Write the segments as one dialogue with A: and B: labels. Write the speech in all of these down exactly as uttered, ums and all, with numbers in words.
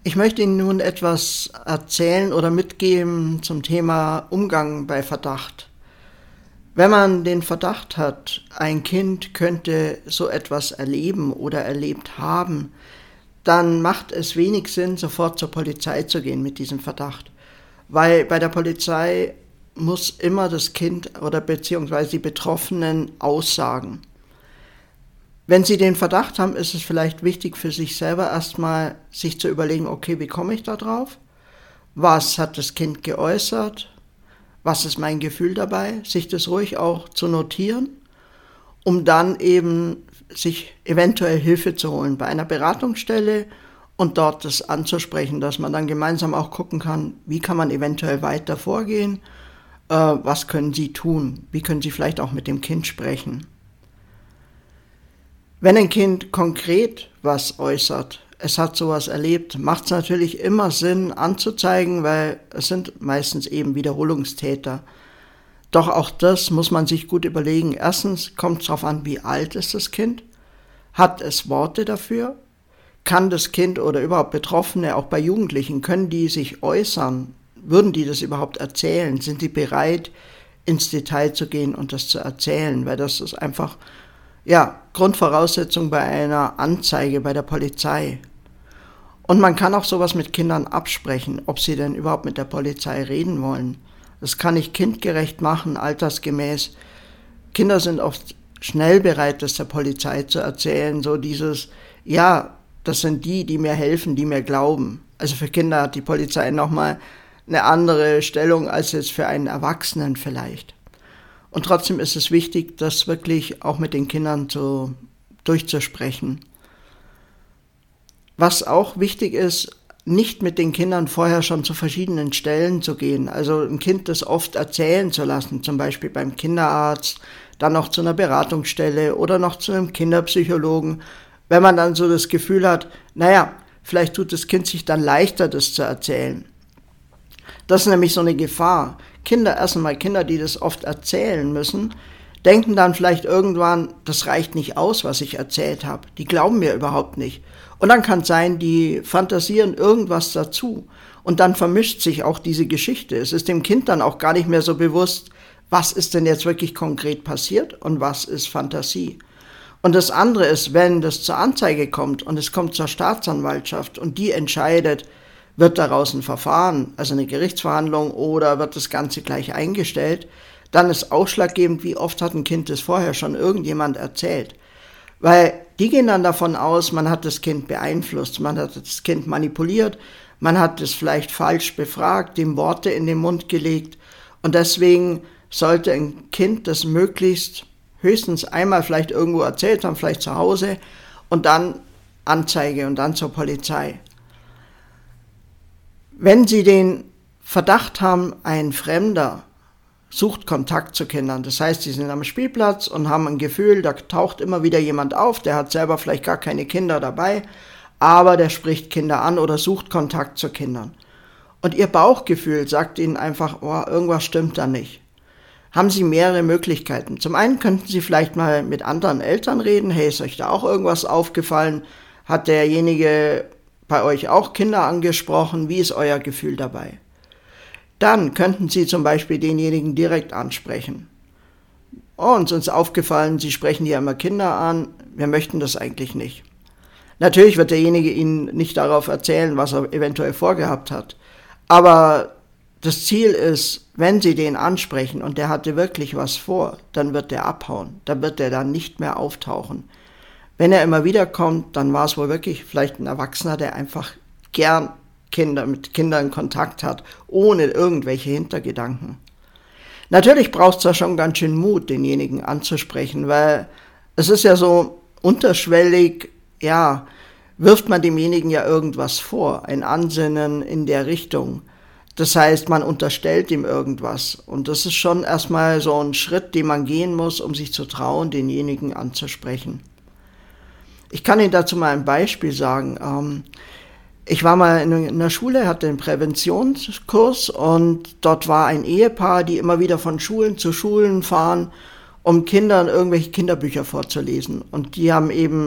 A: Ich möchte Ihnen nun etwas erzählen oder mitgeben zum Thema Umgang bei Verdacht. Wenn man den Verdacht hat, ein Kind könnte so etwas erleben oder erlebt haben, dann macht es wenig Sinn, sofort zur Polizei zu gehen mit diesem Verdacht. Weil bei der Polizei muss immer das Kind oder beziehungsweise die Betroffenen aussagen. Wenn Sie den Verdacht haben, ist es vielleicht wichtig für sich selber erstmal, sich zu überlegen, okay, wie komme ich da drauf? Was hat das Kind geäußert? Was ist mein Gefühl dabei? Sich das ruhig auch zu notieren, um dann eben sich eventuell Hilfe zu holen bei einer Beratungsstelle und dort das anzusprechen, dass man dann gemeinsam auch gucken kann, wie kann man eventuell weiter vorgehen, äh, was können Sie tun, wie können Sie vielleicht auch mit dem Kind sprechen. Wenn ein Kind konkret was äußert, es hat sowas erlebt, macht es natürlich immer Sinn anzuzeigen, weil es sind meistens eben Wiederholungstäter. Doch auch das muss man sich gut überlegen. Erstens kommt es darauf an, wie alt ist das Kind? Hat es Worte dafür? Kann das Kind oder überhaupt Betroffene, auch bei Jugendlichen, können die sich äußern? Würden die das überhaupt erzählen? Sind die bereit, ins Detail zu gehen und das zu erzählen? Weil das ist einfach ja, Grundvoraussetzung bei einer Anzeige bei der Polizei. Und man kann auch sowas mit Kindern absprechen, ob sie denn überhaupt mit der Polizei reden wollen. Das kann ich kindgerecht machen, altersgemäß. Kinder sind oft schnell bereit, das der Polizei zu erzählen. So dieses, ja, das sind die, die mir helfen, die mir glauben. Also für Kinder hat die Polizei nochmal eine andere Stellung als jetzt für einen Erwachsenen vielleicht. Und trotzdem ist es wichtig, das wirklich auch mit den Kindern zu, durchzusprechen. Was auch wichtig ist, nicht mit den Kindern vorher schon zu verschiedenen Stellen zu gehen. Also ein Kind das oft erzählen zu lassen, zum Beispiel beim Kinderarzt, dann noch zu einer Beratungsstelle oder noch zu einem Kinderpsychologen. Wenn man dann so das Gefühl hat, naja, vielleicht tut das Kind sich dann leichter, das zu erzählen. Das ist nämlich so eine Gefahr. Kinder, erst einmal Kinder, die das oft erzählen müssen, denken dann vielleicht irgendwann, das reicht nicht aus, was ich erzählt habe. Die glauben mir überhaupt nicht. Und dann kann es sein, die fantasieren irgendwas dazu. Und dann vermischt sich auch diese Geschichte. Es ist dem Kind dann auch gar nicht mehr so bewusst, was ist denn jetzt wirklich konkret passiert und was ist Fantasie. Und das andere ist, wenn das zur Anzeige kommt und es kommt zur Staatsanwaltschaft und die entscheidet, wird daraus ein Verfahren, also eine Gerichtsverhandlung, oder wird das Ganze gleich eingestellt, dann ist ausschlaggebend, wie oft hat ein Kind das vorher schon irgendjemand erzählt. Weil die gehen dann davon aus, man hat das Kind beeinflusst, man hat das Kind manipuliert, man hat es vielleicht falsch befragt, dem Worte in den Mund gelegt. Und deswegen sollte ein Kind das möglichst höchstens einmal vielleicht irgendwo erzählt haben, vielleicht zu Hause, und dann Anzeige und dann zur Polizei. Wenn Sie den Verdacht haben, ein Fremder sucht Kontakt zu Kindern, das heißt, Sie sind am Spielplatz und haben ein Gefühl, da taucht immer wieder jemand auf, der hat selber vielleicht gar keine Kinder dabei, aber der spricht Kinder an oder sucht Kontakt zu Kindern. Und Ihr Bauchgefühl sagt Ihnen einfach, oh, irgendwas stimmt da nicht. Haben Sie mehrere Möglichkeiten. Zum einen könnten Sie vielleicht mal mit anderen Eltern reden, hey, ist euch da auch irgendwas aufgefallen? Hat derjenige bei euch auch Kinder angesprochen? Wie ist euer Gefühl dabei? Dann könnten Sie zum Beispiel denjenigen direkt ansprechen. Oh, uns ist aufgefallen, Sie sprechen hier immer Kinder an, wir möchten das eigentlich nicht. Natürlich wird derjenige Ihnen nicht darauf erzählen, was er eventuell vorgehabt hat. Aber das Ziel ist, wenn Sie den ansprechen und der hatte wirklich was vor, dann wird der abhauen, dann wird der dann nicht mehr auftauchen. Wenn er immer wieder kommt, dann war es wohl wirklich vielleicht ein Erwachsener, der einfach gern Kinder mit Kindern Kontakt hat, ohne irgendwelche Hintergedanken. Natürlich braucht es da schon ganz schön Mut, denjenigen anzusprechen, weil es ist ja so unterschwellig, ja, wirft man demjenigen ja irgendwas vor, ein Ansinnen in der Richtung. Das heißt, man unterstellt ihm irgendwas. Und das ist schon erstmal so ein Schritt, den man gehen muss, um sich zu trauen, denjenigen anzusprechen. Ich kann Ihnen dazu mal ein Beispiel sagen. Ähm, ich war mal in einer Schule, hatte einen Präventionskurs und dort war ein Ehepaar, die immer wieder von Schulen zu Schulen fahren, um Kindern irgendwelche Kinderbücher vorzulesen. Und die haben eben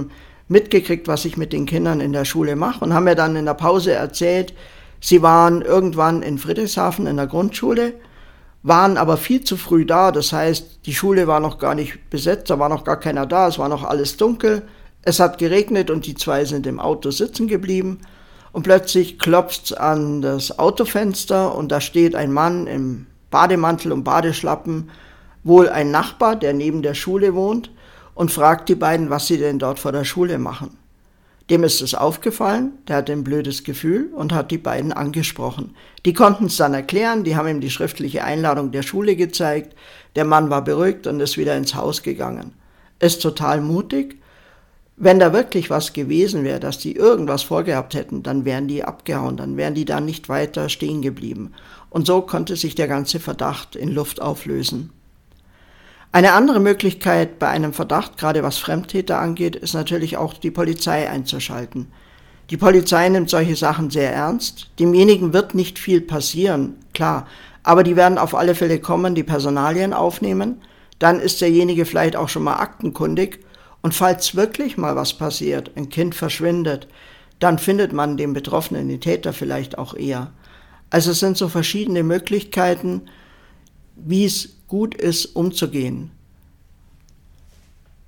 A: mitgekriegt, was ich mit den Kindern in der Schule mache und haben mir dann in der Pause erzählt, sie waren irgendwann in Friedrichshafen in der Grundschule, waren aber viel zu früh da, das heißt, die Schule war noch gar nicht besetzt, da war noch gar keiner da, es war noch alles dunkel, es hat geregnet und die zwei sind im Auto sitzen geblieben und plötzlich klopft's an das Autofenster und da steht ein Mann im Bademantel und Badeschlappen, wohl ein Nachbar, der neben der Schule wohnt, und fragt die beiden, was sie denn dort vor der Schule machen. Dem ist es aufgefallen, der hat ein blödes Gefühl und hat die beiden angesprochen. Die konnten es dann erklären, die haben ihm die schriftliche Einladung der Schule gezeigt, der Mann war beruhigt und ist wieder ins Haus gegangen. Ist total mutig. Wenn da wirklich was gewesen wäre, dass die irgendwas vorgehabt hätten, dann wären die abgehauen, dann wären die da nicht weiter stehen geblieben. Und so konnte sich der ganze Verdacht in Luft auflösen. Eine andere Möglichkeit bei einem Verdacht, gerade was Fremdtäter angeht, ist natürlich auch die Polizei einzuschalten. Die Polizei nimmt solche Sachen sehr ernst. Demjenigen wird nicht viel passieren, klar, aber die werden auf alle Fälle kommen, die Personalien aufnehmen. Dann ist derjenige vielleicht auch schon mal aktenkundig. Und falls wirklich mal was passiert, ein Kind verschwindet, dann findet man den Betroffenen, den Täter vielleicht auch eher. Also es sind so verschiedene Möglichkeiten, wie es gut ist, umzugehen.